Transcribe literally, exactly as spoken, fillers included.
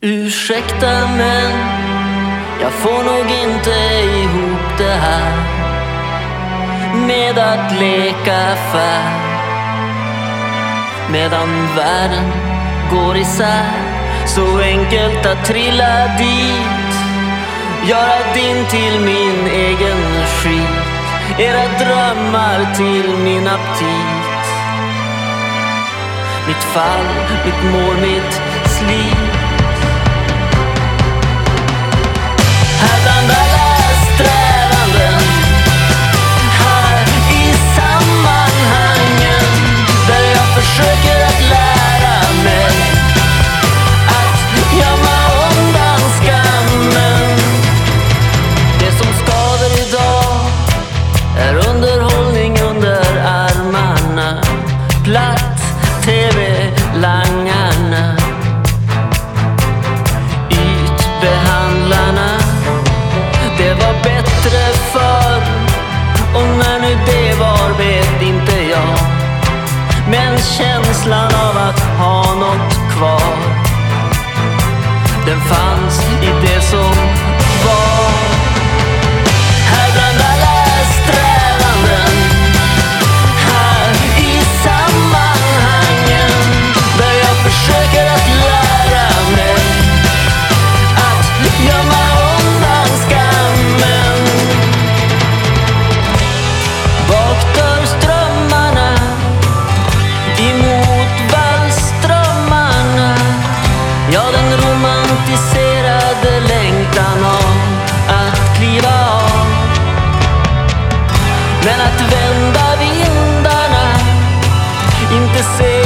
Ursäkta, men jag får nog inte ihop det här med att leka affär. Medan världen går isär, så enkelt att trilla dit, göra din till min egen skit, era drömmar till min aptit. Mitt fall, mitt mål, mitt slit. Här bland alla strävanden, här i sammanhangen, där jag försöker att lära mig att gömma undan skammen. Det som skaver idag är underhållning under armarna, platt tv-langarna, ytbehandlarna. Det var bättre förr, och när nu det var vet inte jag. Men känslan av att ha något kvar, den fanns i det som var. Här bland alla strävanden, här i sammanhangen, där jag försöker att lära mig att gömma undan skammen. Bakdörrströmmarna emot vallströmmarna, ja, den romantiserade längtan av att kliva av. Men att vända vindarna, inte se